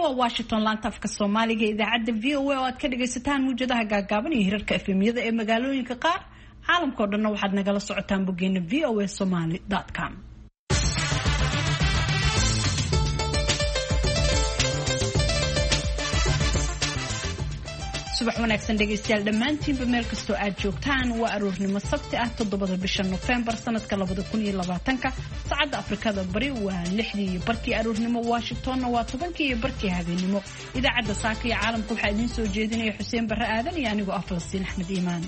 waa Washington laanta afka Soomaaliga idaacada VOA oo aad ka dhageysataan muujadaha gaagaaban iyo hirarka FM-yada ee magaalooyinka qaar caalamka oo dhan waxaad nagala socotaan bogeena voasomali.com. subax wanaagsan dhegeystayaal dhammaantiinba meel kastoo aad joogtaan waa aroornimo sabti ah 7 bisha November sanadka 2020 saacada Afrikada bari waa 6:00 aroornimo Washingtonna waa 10:00 habeenimo idaacada saaka iyo caalamka waxaa idin soo jeedinaya Xuseen Barre Aadan iyo anigoo ah Falastiin Axmed Iimaan.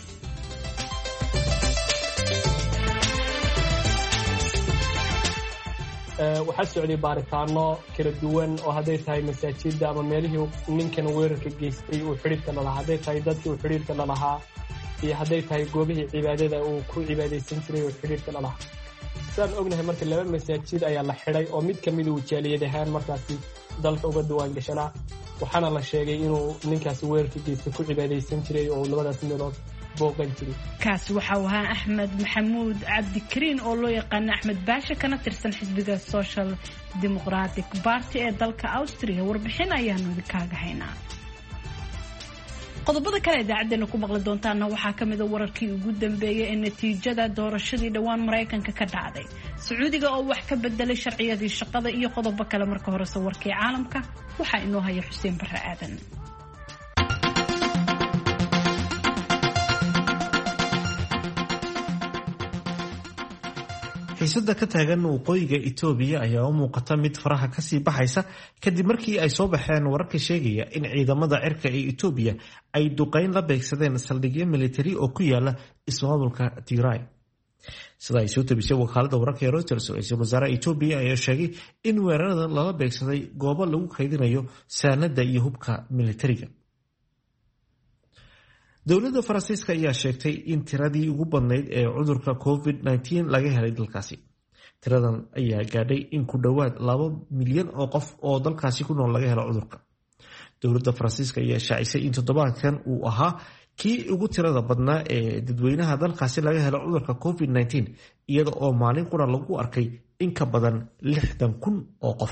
waxaa socday baaritaano kala duwan oo hadday tahay masaajidda ama meelihii ninkan weerarka geystay uu xiriirka la lahaa hadday tahay dadkii uu xiriirka la lahaa iyo hadday tahay goobihii cibaadada uu ku cibaadaysan jiray uu xiriirka la lahaa sidaan ognahay marka 2 masaajid ayaa la xidhay oo mid ka mid uu jaaliyad ahaan markaasi dalka uga diwaan gashanaa waxaana la sheegay inuu ninkaasi weerarka geystay ku cibaadaysan jiray oo labadaas meelood kaasi waxa uu ahaa Axmed Maxamuud Cabdi Kariin oo loo yaqaan Axmed Baasha kana tirsan xisbiga Social Democratic Party ee dalka Austria warbixin ayaanu idinkaga haynaa. qodobada kale idaacaddeena ku maqli doontaana waxaa ka mid ah wararkii ugu dambeeyay ee natiijada doorashadii dhawaan Mareykanka ka dhacday Sacuudiga oo wax ka bedelay sharciyadii shaqada iyo qodobo kale marka hore warkii caalamka waxa inoo haya Xuseen Barre Aadan. xiisada ka taagan waqooyiga Itoobiya ayaa u muuqata mid faraha ka sii baxaysa kadib markii ay soo baxeen wararka sheegaya in ciidamada cirka ee Itoobiya ay duqeyn la beegsadeen saldhigyo militari oo ku yaala ismaamulka Tigray. sida ay soo tabisay wakaaladda wararka ee Reuters ee wasaarada Itoobiya ayaa sheegay in weerarada lala beegsaday goobo lagu kaydinayo saanada iyo hubka militariga. dowladda Faransiiska ayaa sheegtay in tiradii ugu badnayd ee cudurka COVID-19 laga helay dalkaasi. tiradan ayaa gaadhay in ku dhawaad 2 milyan oo qof oo dalkaasi ku nool laga helo cudurka. dowladda Faransiiska ayaa shaacisay in toddobaadkan uu ahaa kii ugu tirada badnaa ee dadweynaha dalkaasi laga helo cudurka COVID-19 iyada oo maalin qura lagu arkay in ka badan 60,000 oo qof.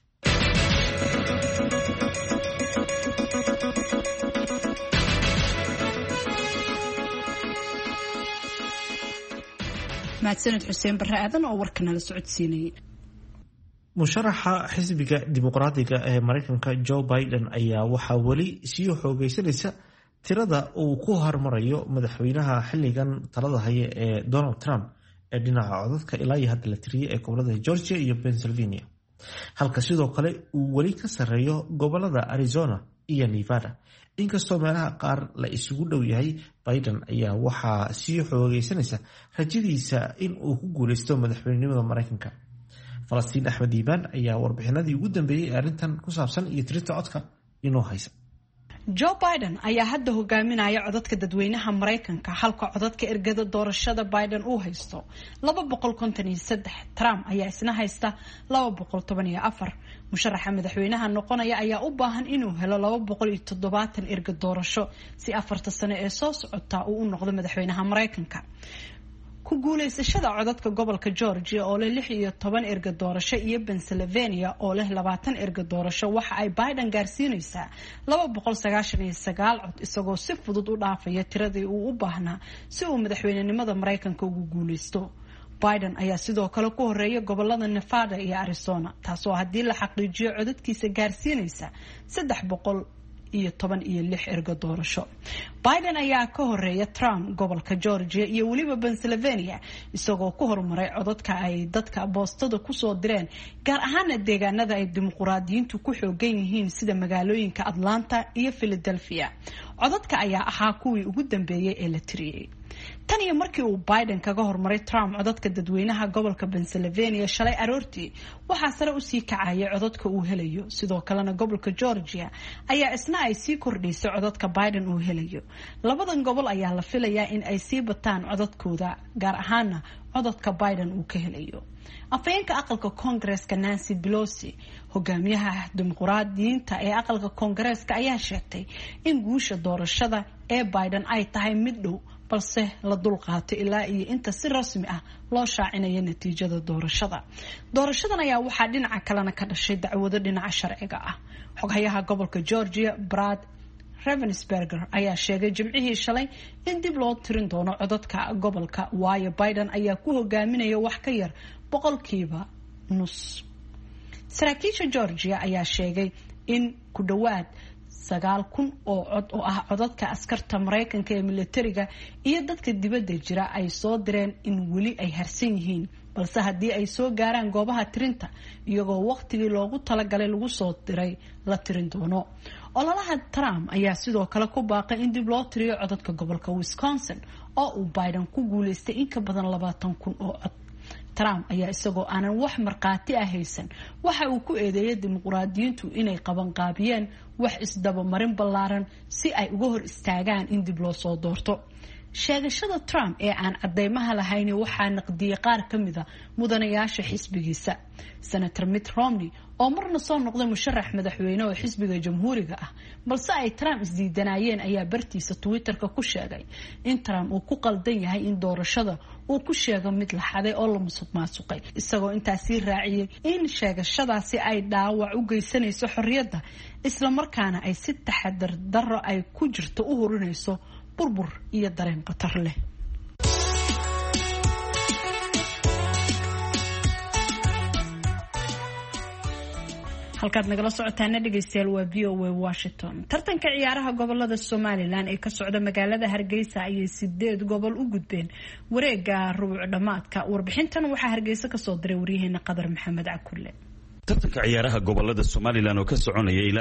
mahadsanid Xuseen Barre Aadan oo warkana la socodsiinayay. musharaxa xisbiga dimuqraadiga ee Mareykanka Joe Biden ayaa waxaa weli sii xoogaysanaysa tirada uu ku hormarayo madaxweynaha xilligan talada haya ee Donald Trump ee dhinaca codadka ilaa iyo hadda la tiriyay ee gobolada Georgia iyo Pennsylvania halka sidoo kale uu weli ka sareeyo gobolada Arizona iyo Nevada. inkastoo meelaha qaar la isugu dhow yahay Biden ayaa waxaa sii xoogaysanaysa rajadiisa in uu ku guuleysto madaxweynenimada Mareykanka. Falastiin Axmed Iimaan ayaa warbixinadii ugu dambeeyay arrintan ku saabsan iyo tirinta codka inoo haysa. Joe Biden ayaa hadda hogaaminaya codadka dadweynaha Mareykanka halka codadka ergada doorashada Biden uu haysto 253. Trump ayaa isna haysta 214. musharaxa madaxweynaha noqonaya ayaa u baahan inuu helo 270 erga doorasho si 4 sano ee soo socota uu u noqdo madaxweynaha Mareykanka. ku guuleysashada codadka gobolka Georgia oo leh 16 erga doorasho iyo Pennsylvania oo leh 20 erga doorasho waxa ay Biden gaarsiinaysaa 299 cod isagoo si fudud u dhaafaya tiradii uu u baahnaa si uu madaxweynenimada Mareykanka ugu guuleysto. Biden ayaa sidoo kale ku horeeya gobolada Nevada iyo Arizona taasoo haddii la xaqiijiyo codadkiisa gaarsiinaysa 316 erga doorasho. Biden ayaa ka horeeya Trump gobolka Georgia iyo waliba Pennsylvania isagoo ku hormaray codadka ay dadka boostada ku soo direen gaar ahaan deegaanada ay dimuqraadiyiintu ku xoogan yihiin sida magaalooyinka Atlanta iyo Philadelphia. codadka ayaa ahaa kuwii ugu dambeeyay ee la tiriyay. tan iyo markii uu Biden kaga hormaray Trump codadka dadweynaha gobolka Pennsylvania shalay aroortii waxaa sare u sii kacayay codadka uu helayo sidoo kalena gobolka Georgia ayaa isna ay sii kordhisay codadka Biden uu helayo. labadan gobol ayaa la filayaa in ay sii bataan codadkooda gaar ahaana codadka Biden uu ka helayo. afayeenka aqalka Congress-ka Nancy Pelosi hogaamiyaha dimuqraadiyiinta ee aqalka Congress-ka ayaa sheegtay in guusha doorashada ee Biden ay tahay mid dhow balse la dulqaato ilaa iyo inta si rasmi ah loo shaacinayo natiijada doorashada. Doorashadan ayaa waxaa dhinaca kalena ka dhashay dacwado dhinaca sharciga ah. Xoghayaha gobolka Georgia Brad Ravensberger ayaa sheegay Jimcihii shalay in dib loo tirin doono codadka gobolka waayo Biden ayaa ku hogaaminaya wax ka yar 50%. Saraakiisha Georgia ayaa sheegay in ku dhawaad 9,000 oo cod oo ah codadka askarta Mareykanka ee militariga iyo dadka dibadda jira ay soo direen in weli ay harsan yihiin, balse haddii ay soo gaaraan goobaha tirinta iyagoo waqtigii loogu talagalay lagu soo diray la tirin doono. Ololaha Trump ayaa sidoo kale ku baaqay in dib loo tiriyo codadka gobolka Wisconsin oo uu Biden ku guuleystay in ka badan 20,000 oo cod. Trump ayaa isagoo aanan wax marqaati ah haysan waxa uu ku eedeeyay dimuqraadiyiintu inay qabanqaabiyeen wax isdaba marin ballaaran si ay uga hor istaagaan in dib loo soo doorto. Sheegashada Trump ee aan cadeymaha lahayn waxaa naqdiyay qaar ka mid ah mudanayaasha xisbigiisa. Senator Mitt Romney oo marna soo noqday musharax madaxweyne oo xisbiga jamhuuriga ah balse ay Trump isdiidanayeen ayaa bartiisa Twitterka ku sheegay in Trump uu ku qaldan yahay in doorashada uu ku sheego mid la xaday oo la musuqmaasuqay, isagoo intaasi raaciyay in sheegashadaasi ay dhaawac u geysanayso xorriyadda isla markaana ay si taxadar darro ay ku jirto u hurinayso burbur iyo dareen qatar leh. halkaad nagala socotaana dhegeystayaal waa VOA Washington. Tartanka ciyaaraha gobolada Somaliland ee ka socda magaalada Hargeysa ayay 8 gobol u gudbeen wareega rubuc dhamaadka. Warbixintan waxaa Hargeysa ka soo diray wariyaheenna Qadar Maxamed Cakulle. tartanka ciyaaraha gobolada Somaliland oo ka soconaya ilaa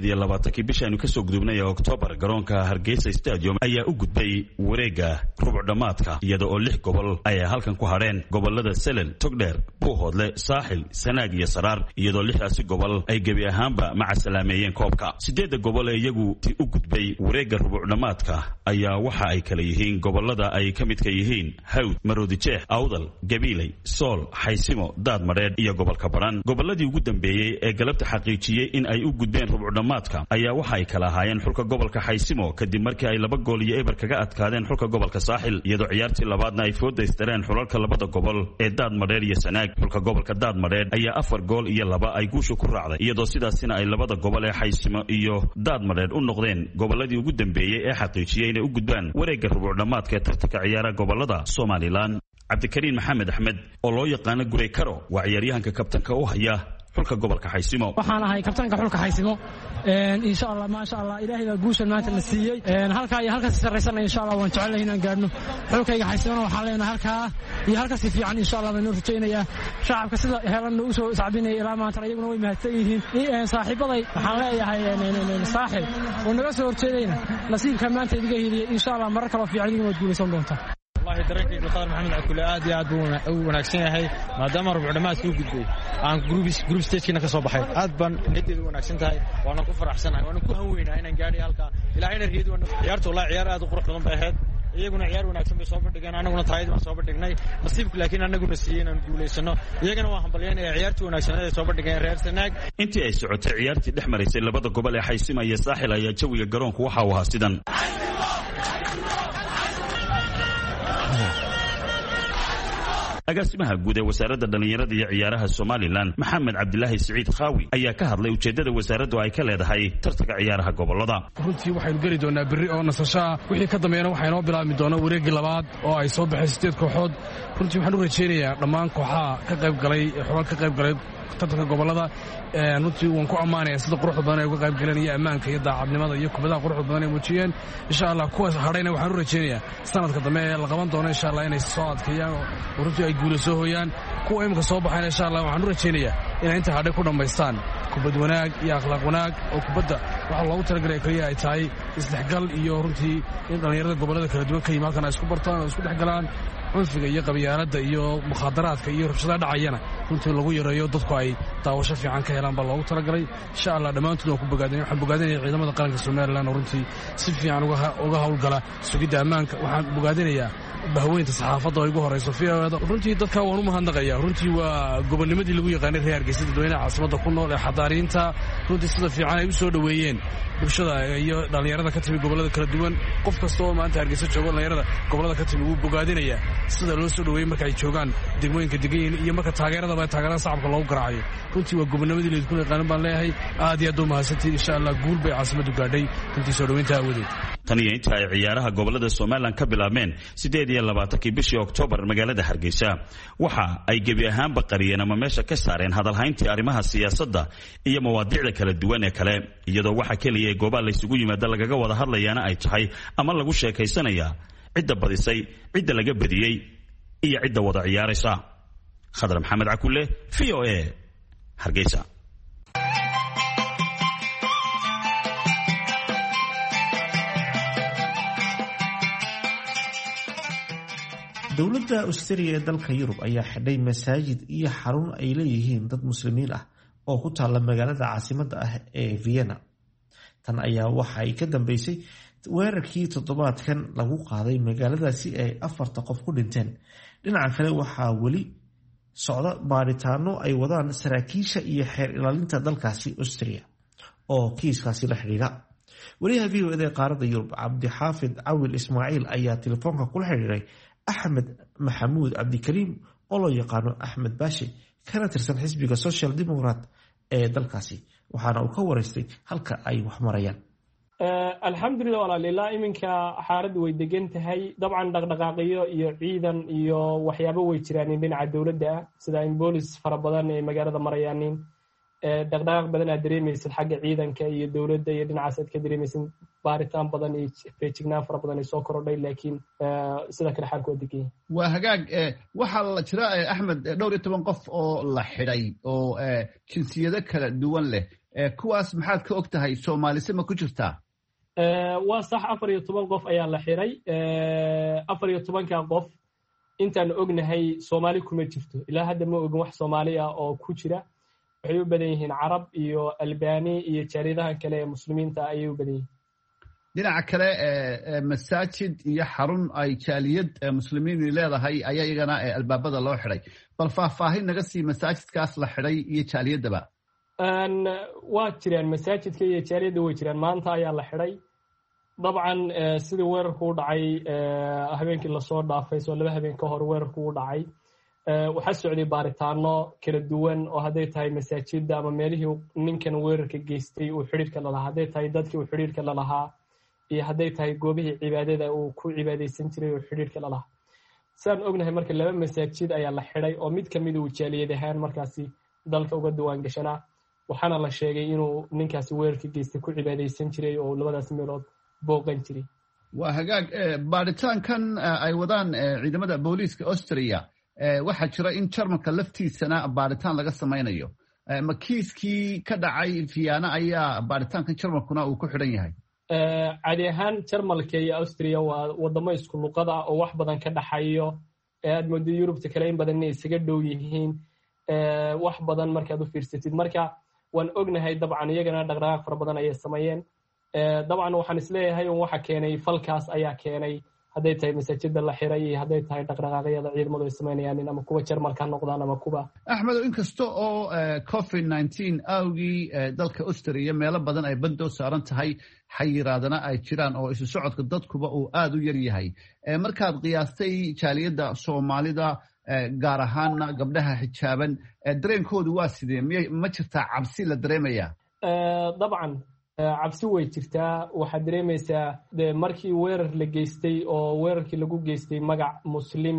28 bisha aynu ka soo gudubnay October garoonka Hargeysa Stadium ayaa u gudbay wareega rubuc dhamaadka iyada oo 6 gobol ay halkan ku hareen gobolada Selen, Togdheer, Buuhoodle, Saaxil, Sanaag iyo Saraar iyadoo 6 gobol ay gabi ahaanba maca salaameeyeen koobka. 8 gobol ee iyagu u gudbay wareega rubuc dhamaadka ayaa waxa ay kala yihiin gobolada ay ka mid ka yihiin Hawd, Maroodijeex, Awdal, Gabiley, Sool, Xaysimo, Daadmareed iyo gobolka Baran. Goboladii ugu dambeeyay ee galabta xaqiijiyay in ay u gudbeen rubuc dhamaadka ayaa waxa ay kala ahaayeen xulka gobolka Xaysimo kadib markii ay 2 gool iyo eber kaga adkaadeen xulka gobolka Saaxil iyadoo ciyaartii labaadna ay foodaysteen xulalka labada gobol ee Daadmareed iyo Sanaag. xulka gobolka Daadmareed ayaa 4 gool iyo 2 ay guusha ku raacday iyadoo sidaasina ay labada gobol ee Xaysimo iyo Daadmareed u noqdeen goboladii ugu dambeeyay ee xaqiijiyay inay u gudbaan wareegga rubuc dhamaadka ee tartanka ciyaaraha gobolada Somaliland. Cabdikariin Maxamed Axmed oo loo yaqaan Gurey Karo waa ciyaaryahanka kabtanka u haya xulka gobolka Xaysimo. waxaan ahay kabtanka xulka Xaysimo insha Allah ma sha Allah ilaahay baa guusha maanta na siiyay halka iyo halka sarreysana insha Allah waan jecelahay inaan gaarno xulkayga Xaysimo waxaan leenahay halka iyo halka si fiican insha Allah baan rajaynayaa shacabka sida heelan u soo sacbinay ilaa maanta ayaguna way mahadsan yihiin saaxiibaday waxaan leeyahay saaxiib oo naga soo horjeedayna nasiibka maanta idiga heliyay insha Allah mar kale fiican idin guuleysan doonta. والله درينك قدر محمد عكولي aad u wanaagsan yahay maadaama rubuc dhamaadka u gudbay aan group stage-na ka soo baxay aad baan nidadeedu wanaagsan tahay waana ku faraxsanahay waana ku hanweynahay inaan gaadhay halka ilaahayna riyadu waan ciyaartu wallahi ciyaar aad u qurux badan bay ahayd iyaguna ciyaar wanaagsan bay soo bandhigeen anaguna taayid baan soo bandhignay nasiibku laakiin anaguna siiyeen aan guuleysano iyagana waan hambalyeynaya ciyaartii wanaagsan ee soo bandhigeen reer Sanaag. intii ay socotay ciyaartii dhex mareysay labada gobol ee Xaysimo iyo Saaxil ayaa jawiga garoonku waxa uu ahaa sidan. agaasimaha guud ee wasaaradda dhalinyarada iyo ciyaaraha Somaliland Maxamed Cabdilaahi Saciid Khaawi ayaa ka hadlay ujeedada wasaaraddu ay ka leedahay tartanka ciyaaraha gobolada. runtii waxaynu geli doonaa berri oo nasasho wixii ka dambeeyana waxaynu bilaabmi doonaa wareegii labaad oo ay soo baxay 8 kooxood. runtii waxaan u rajaynayaa dhammaan kooxaha ka qayb galay xulal ka qayb galay tartanka gobolada runtii waan ku ammaanayaa sida quruxda badan ay uga qayb galeen iyo ammaanka iyo daacadnimada iyo kubadaha quruxda badan ay muujiyeen. insha Allah kuwaas hadhayna waxaan u rajaynayaa sanadka dambe ee la qaban doono insha Allah inay soo adkeeyaan oo runtii ay guulo soo hooyaan. kuwa imika soo baxayna insha Allah waxaan u rajaynayaa inay inta hadhay ku dhammaystaan kubad wanaag iyo akhlaaq wanaag oo kubadda waxa loogu talagalay kaliya ay tahay isdhexgal iyo runtii in dhalinyarada gobolada kala duwan ka yimaadaan isku bartaan oo isku dhexgalaan cunfiga iyo qabyaaladda iyo mukhaadaraadka iyo rabshadaha dhacayana runtii lagu yareeyo dadku ay daawasho fiican ka helaan baa loogu talagalay. insha Allah dhammaantood waan ku bogaadinay waxaan bogaadinayaa ciidamada qaranka Somaliland oo runtii si fiican uga hawlgala sugidda ammaanka. waxaan bogaadinayaa bahweynta saxaafadda oo igu horeyso fiyaada runtii dadka waan u mahadnaqayaa. runtii waa gobonnimadii lagu yaqaanay reer Hargeysa dadweynaha caasimadda ku nool ee xadaariinta runtii sida fiican ay u soo dhaweeyeen bulshada iyo dhallinyarada ka timi gobollada kala duwan qof kasta oo maanta hargeysa jooga dhallinyarada gobollada ka timi wuu bogaadinayaa sida loo soo dhaweeyey marka ay joogaan degmooyinka degan yihiin iyo marka taageerada shacabka loogu garaacayo runtii waa gobonnimadii laydinku yaqaanan baan leeyahay aad iyo aad u mahadsantiin insha allah guul bay caasimaddu gaadhay runtii soo dhaweynta aawadeed tan iyo inta ay ciyaaraha gobollada Soomaaliland ka bilaabmeen 28 bishii Oktoobar magaalada Hargeysa waxa ay gebi ahaanba qariyeen ama meesha ka saareen hadalhayntii arrimaha siyaasadda iyo mawaadiicda kala duwan ee kale iyadoo waxa kaliya ee goobaha la isugu yimaada lagaga wada hadlayaana ay tahay ama lagu sheekaysanaya cidda badisay cidda laga badiyay iyo cidda wada ciyaaraysa Khadar Maxamed Cakulle VOA Hargeysa. dowladda Australia ee dalka Yurub ayaa xidhay masaajid iyo xarun ay leeyihiin dad muslimiin ah oo ku taala magaalada caasimadda ah ee Vienna. Tan ayaa waxa ay ka dambeysay weerarkii toddobaadkan lagu qaaday magaaladaasi ay 4 qof ku dhinteen. Dhinaca kale waxaa weli socda baaritaano ay wadaan saraakiisha iyo xeer ilaalinta dalkaasi Australia oo kiiskaasi la xiriira. wariyaha VOA ee qaaradda Yurub Cabdixaafid Cawil Ismaaciil ayaa telefoonka kula xiriiray Axmed Maxamuud Cabdikariim oo loo yaqaano Axmed Baashi kana tirsan xisbiga Social Democrat ee dalkaasi waxaana uu ka wareystay halka ay wax marayaan. alxamdulillah walaalilaa iminka xaaladdu way degan tahay dabcan dhaqdhaqaaqiyo iyo ciidan iyo waxyaabo way jiraan dhinaca dowladda sida in boolis fara badan ee magaalada marayaan dhaqdhaqaaq badan aad dareemaysid xagga ciidanka iyo dowladda iyo dhinacaas aad ka dareemaysid baaritaan badan iyo feejignaan fara badan ay soo korodhay laakiin sida kale xaalku waa degan yahay. waa hagaag waxaa la jira Axmed 12 qof oo la xidhay oo jinsiyado kala duwan leh kuwaas maxaad ka og tahay Soomaalise ma ku jirtaa? waa sax 14 qof ayaa la xiray 14ka qof intaan ognahay Soomaali kuma jirto ilaa hadda ma ogin wax Soomaali ah oo ku jira waxay u badan yihiin Carab iyo Albani iyo jaaridaha kale ee muslimiinta ayay u badan yihiin. dhinaca kale masaajid iyo xarun ay jaaliyad muslimiin leedahay ayaa iyagana albaabada loo xiray bal faahfaahin naga sii masaajidkaas la xiray iyo jaaliyadaba. waa jiraan masaajidka iyo jaaliyadda way jiraan maanta ayaa la xiray dabcan sidii weerarku u dhacay habeenkii lasoo dhaafay soo 2 habeen ka hor weerarku u dhacay waxaa socday baaritaano kala duwan oo hadday tahay masaajidda ama meelihii ninkan weerarka geystay uu xiriirka la lahaa hadday tahay dadkii uu xiriirka la lahaa iyo hadday tahay goobihii cibaadada uu ku cibaadaysan jiray uu xiriirka la lahaa. sidaan ognahay marka 2 masaajid ayaa la xiray oo mid ka mid uu jaaliyad ahaan markaasi dalka uga diwaan gashanaa waxaana la sheegay inuu ninkaasi weerarka geystay ku cibaadaysan jiray oo labadaas meelood booqan jiray. waa hagaag baaritaankan ay wadaan ciidamada booliiska Australia waxaa jira in Jarmalka laftiisana baaritaan laga samaynayo ma kiiskii ka dhacay Vienna ayaa baaritaankan Jarmalkuna uu ku xidhan yahay? caadi ahaan Jarmalka iyo Austria waa wadamo isku luqad ah oo wax badan ka dhaxayo aad moodo Yurubta kale in badan inay isaga dhow yihiin wax badan markaad u fiirsatid marka waan ognahay dabcan iyagana dhaqdhaqaaq fara badan ayay sameeyeen dabcan waxaan isleeyahay waxa keenay falkaas ayaa keenay hadday tahay masaajidda la xiray iyo hadday tahay dhaqdhaqaaqyada ciidamadu ay sameynayaan ama kuwa Jarmalka noqdaan ama kuwa Axmed inkasta oo COVID-19 awgii dalka Australia meelo badan ay bando saaran tahay xayiraadana ay jiraan oo isu socodka dadkuba uu aad u yar yahay markaad qiyaastay jaaliyadda Soomaalida gaar ahaan gabdhaha xijaaban dareenkoodu waa sidee ma jirtaa cabsi la dareemaya? dabcan cabsi way jirtaa waxaad dareemaysaa markii weerar la geystay oo weerarkii lagu geystay magac muslim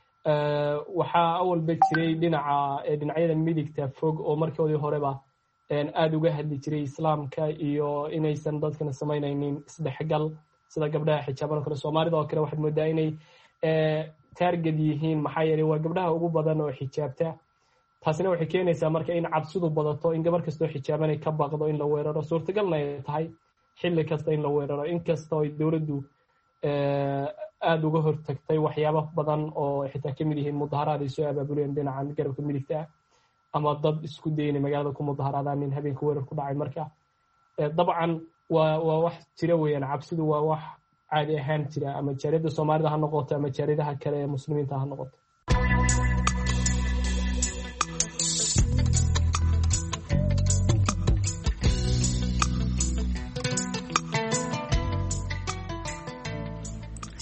waxaa awalba jiray dhinacyada midigta fog oo markoodii horeba aad uga hadli jiray islaamka iyo inaysan dadkana samaynaynin isdhexgal sida gabdhaha xijaaban oo kale. Soomaalida oo kale waxaad moodaa inay target yihiin maxaa yeelay waa gabdhaha ugu badan oo xijaabta taasina waxay keenaysaa marka in cabsidu badato in gabar kastoo xijaabanay ka baqdo in la weeraro suurtagalna ay tahay xilli kasta in la weeraro inkastoo ay dowladdu aad uga hortagtay waxyaabo badan oo xitaa ka mid yihiin mudaharaad ay soo abaabuleen dhinacan garabka midigta ah ama dad isku daynay magaalada ku mudaharaadaan in habeenka weerar ku dhacay marka dabcan waa wax jira weeyaan cabsidu waa wax caadi ahaan jira ama jaariyadda Soomaalida ha noqoto ama jaariyadaha kale ee muslimiinta ha noqoto.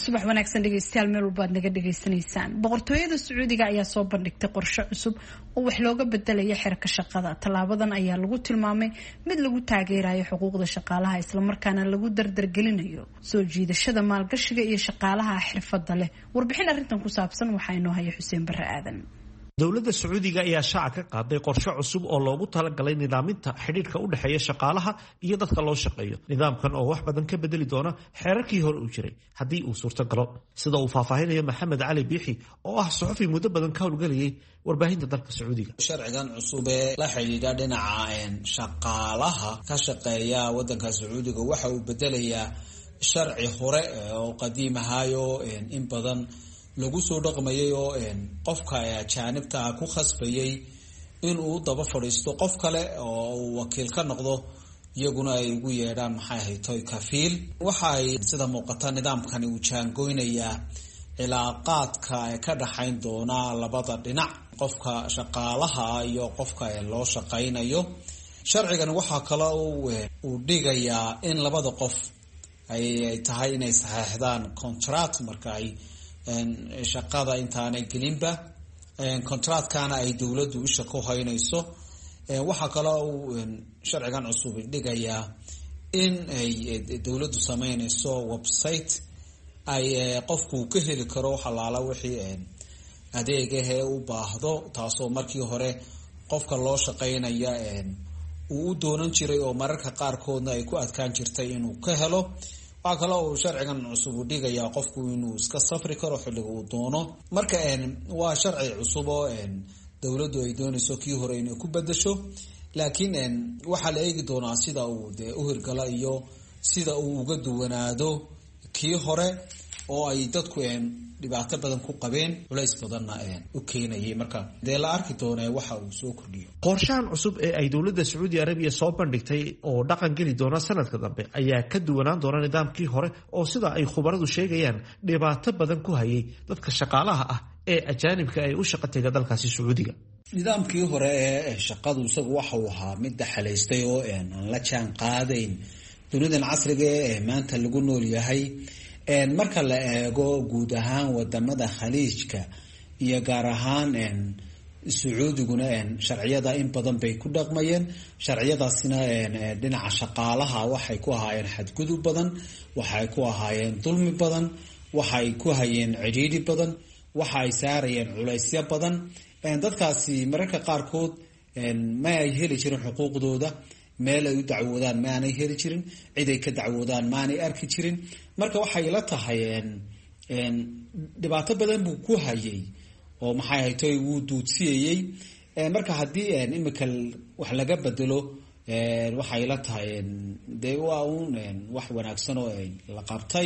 subax wanaagsan dhegeystayaal meel walba aad naga dhegaysanaysaan. boqortooyada Sacuudiga ayaa soo bandhigtay qorshe cusub oo wax looga bedelayo xeerka shaqada. Talaabadan ayaa lagu tilmaamay mid lagu taageerayo xuquuqda shaqaalaha isla markaana lagu dardargelinayo soo jiidashada maalgashiga iyo shaqaalaha xirfadda leh. Warbixin arrintan ku saabsan waxaa inoo haya Xuseen Barre Aadan. dowladda Sacuudiga ayaa shaaca ka qaaday qorshe cusub oo loogu talagalay nidaaminta xidhiidhka u dhaxeeya shaqaalaha iyo dadka loo shaqeeyo. Nidaamkan oo wax badan ka bedeli doona xeerarkii hore u jiray haddii uu suurto galo. Sida uu faahfaahinayo Maxamed Cali Biixi oo ah suxufi muddo badan ka howlgalayay warbaahinta dalka Sacuudiga. Sharcigan cusub ee la xidhiidha dhinaca shaqaalaha ka shaqeeya waddanka Sacuudiga waxa uu bedelayaa sharci hore oo qadiim ahayo in badan lagu soo dhaqmayay oo qofka ajaanibta ku khasbayay in uu daba fadhiisto qof kale oo uu wakiil ka noqdo iyaguna ay ugu yeedhaan maxay haytoy kafiil. waxa ay sida muuqata nidaamkani uu jaangoynayaa cilaaqaadka ka dhaxayn doona labada dhinac qofka shaqaalaha iyo qofka loo shaqaynayo. sharcigan waxaa kale uu dhigayaa in labada qof ay tahay inay saxeexdaan contract marka ay shaqada intaanay gelinba contractkana ay dowladdu isha ku haynayso. waxaa kaloo uu sharcigan cusub dhigayaa in ay dowladdu sameynayso website ay qofku ka heli karo xalaala wixii adeegahee u baahdo, taasoo markii hore qofka loo shaqaynaya uu u doonan jiray oo mararka qaarkoodna ay ku adkaan jirtay inuu ka helo. waxaa kaloo uu sharcigan cusub u dhigayaa qofku inuu iska safri karo xilliga uu doono. marka waa sharci cusub oo dowladdu ay doonayso kii hore inay ku bedasho, laakiin waxaa la eegi doonaa sida uu dee u hirgala iyo sida uu uga duwanaado kii hore oo ay dadku dhibaato badan ku qabeen, culays badanna u keenayay. marka dee la arki doonaa waxa uu soo kordhiyo. qorshahan cusub ee ay dowladda Sacuudi Arabiya soo bandhigtay oo dhaqan geli doona sanadka dambe ayaa ka duwanaan doona nidaamkii hore oo sida ay khubaradu sheegayaan dhibaato badan ku hayay dadka shaqaalaha ah ee ajaanibka ay u shaqo taga dalkaasi Sacuudiga. nidaamkii hore ee shaqadu isagu waxa uu ahaa mid dhaxalaystay oo aan la jaan qaadayn dunidan casriga ee maanta lagu nool yahay. marka la eego guud ahaan wadamada khaliijka iyo gaar ahaan Sacuudiguna sharciyada in badan bay ku dhaqmayeen. sharciyadaasina dhinaca shaqaalaha waxay ku ahaayeen xadgudub badan, waxay ku ahaayeen dulmi badan, waxay ku hayeen cidhiidhi badan, waxa ay saarayeen culaysyo badan. dadkaasi mararka qaarkood ma ay heli jirin xuquuqdooda, meel ay u dacwoodaan maanay heli jirin, cid ay ka dacwoodaan maanay arki jirin. marka waxay la tahay dhibaato badan buu ku hayay oo maxay haytoy wuu duudsiyayey. marka haddii imika wax laga bedelo waxay la tahay dee waa un wax wanaagsan oo la qabtay.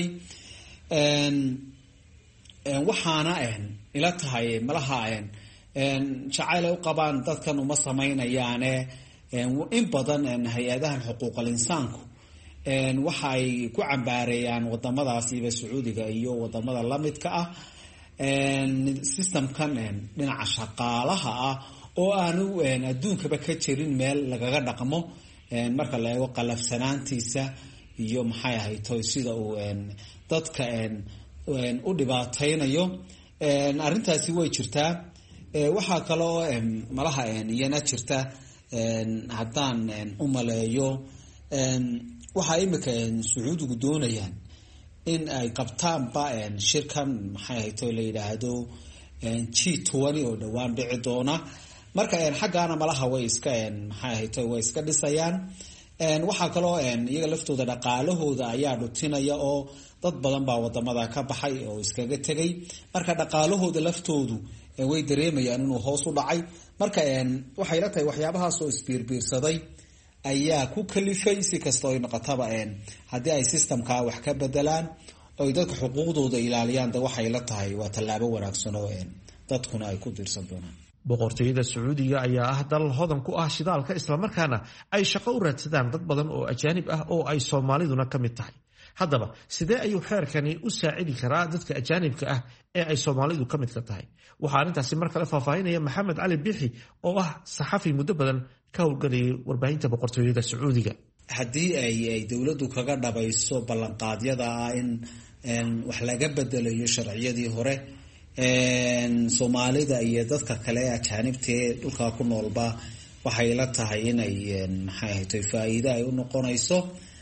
waxaana ila tahay malaha jacayl ay u qabaan dadkan uma samaynayaane in badan hay-adahan xuquuqal insaanku waxa ay ku cambaareeyaan wadamadaasiiba Sacuudiga iyo wadamada lamidka ah systemkan dhinaca shaqaalaha ah oo aanu adduunkaba ka jirin meel lagaga dhaqmo marka la eego qalafsanaantiisa iyo maxay ahaytoy sida uu dadka u dhibaataynayo. arrintaasi way jirtaa. waxaa kaloo malaha iyana jirta haddaan u maleeyo waxaa imika Sacuudigu doonayaan in ay qabtaanba shirkan maxay ahaytoy la yidhaahdo G20 oo dhowaan dhici doona. marka xaggaana malaha way iska maxay ahaytoy way iska dhisayaan. waxaa kaloo iyaga laftooda dhaqaalahooda ayaa dhutinaya oo dad badan baa wadamada ka baxay oo iskaga tegay. marka dhaqaalahooda laftoodu way dareemayaan inuu hoos u dhacay. marka waxay la tahay waxyaabahaas oo isbiirbiirsaday ayaa ku kalifay si kasta oo noqotaba haddii ay systemka wax ka bedelaan oo dadka xuquuqdooda ilaaliyaan waxay la tahay waa tallaabo wanaagsan oo dadkuna ay ku diirsan doonaan. boqortooyada Sacuudiga ayaa ah dal hodan ku ah shidaalka isla markaana ay shaqo u raadsadaan dad badan oo ajaanib ah oo ay Soomaaliduna ka mid tahay. haddaba sidee ayuu xeerkani u saacidi karaa dadka ajaanibka ah ee ay Soomaalidu ka mid ka tahay? waxaa arrintaasi mar kale faahfaahinaya Maxamed Cali Biixi oo ah saxafi muddo badan ka howlgalayay warbaahinta boqortooyada Sacuudiga. haddii ay dowladdu kaga dhabayso ballanqaadyada in wax laga bedelayo sharciyadii hore soomaalida iyo dadka kale ajaanibtee dhulkaa ku noolba waxay la tahay inay maxay ahayd faa'iido ay u noqonayso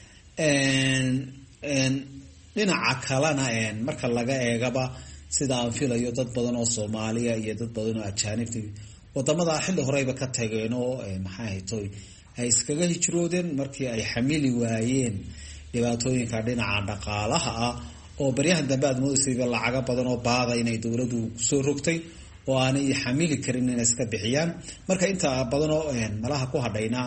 dhinaca kalena marka laga eegaba sida aan filayo dad badan oo Soomaaliya iyo dad badan oo ajaanibta wadamada xilli horeyba ka tageen oo maxay ahayd ay iskaga hijroodeen markii ay xamili waayeen dhibaatooyinka dhinaca dhaqaalaha ah oo baryahan dambe aad moodaysa lacaga badan oo baada inay dawladdu soo rogtay oo aanay xamili karin inay iska bixiyaan marka inta badan oo malaha ku hadhayna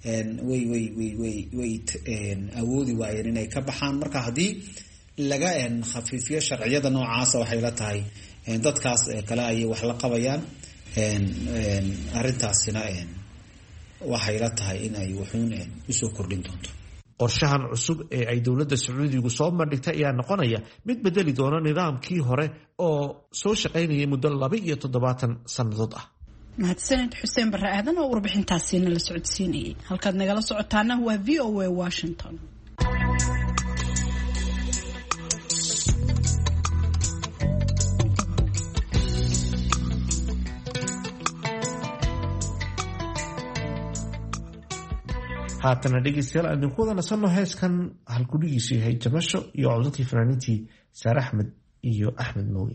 way awoodi waayeen inay ka baxaan marka haddii laga khafiifiyo sharciyada noocaasa waxay la tahay dadkaas kale ay wax la qabayaan arrintaasina waxay la tahay in ay wuxuun usoo kordhin doonto qorshahan cusub ee ay dowladda Sacuudigu soo bandhigtay ayaa noqonaya mid bedeli doona nidaamkii hore oo soo shaqaynayay muddo 27 sannadood ah. mahadsanid xuseen barre aadan oo warbixintaasiina la socodsiinayay halkaad nagala socotaana waa VOA Washington. haatana dhegeystayaal aan idinku wada nasanno heeskan halkudhigiisu yahay jamasho iyo codadkii fanaaniintii Saare Axmed iyo Axmed Mooge.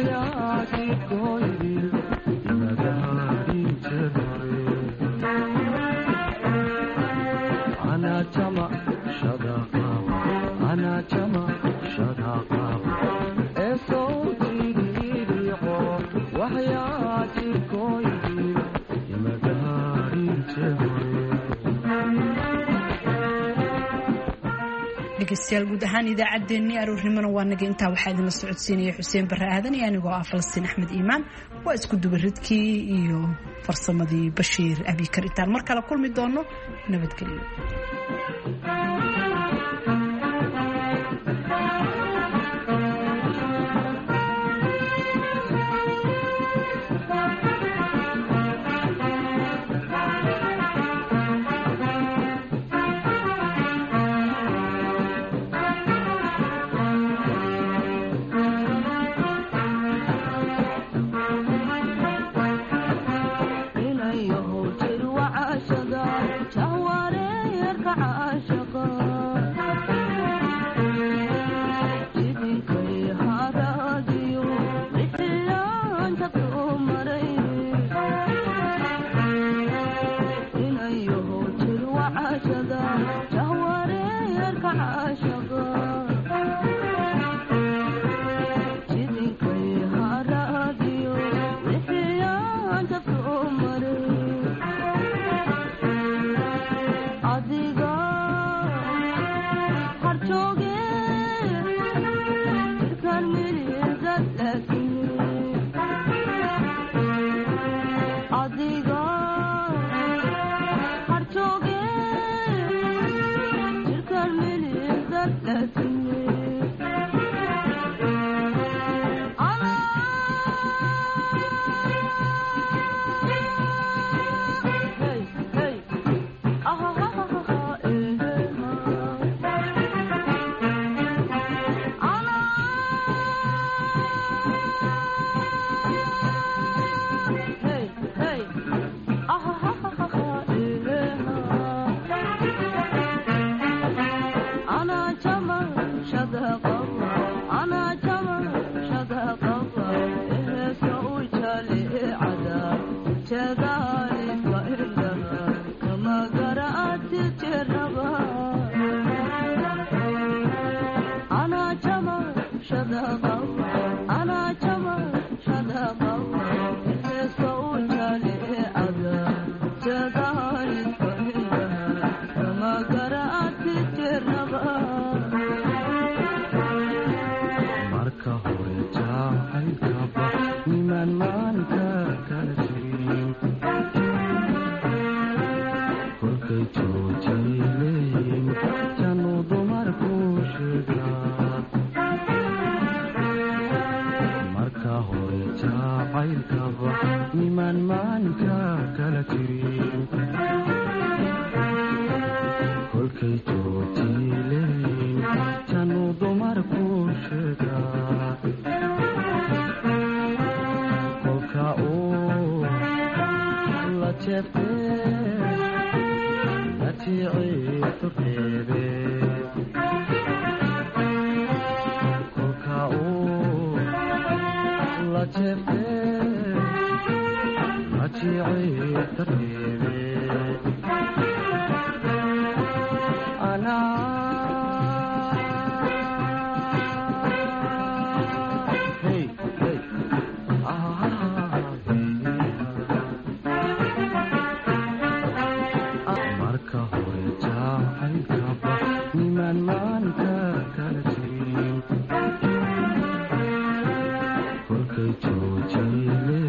dhegeystayaal guud ahaan idaacaddeenii aroornimona waa naga intaa waxaa idinla socodsiinaya xuseen barre aadan iyo anigoo ah falastiin axmed iimaan waa isku dubaridkii iyo farsamadii bashiir abikar intaan mar kale kulmi doono nabadgelyo. Jooji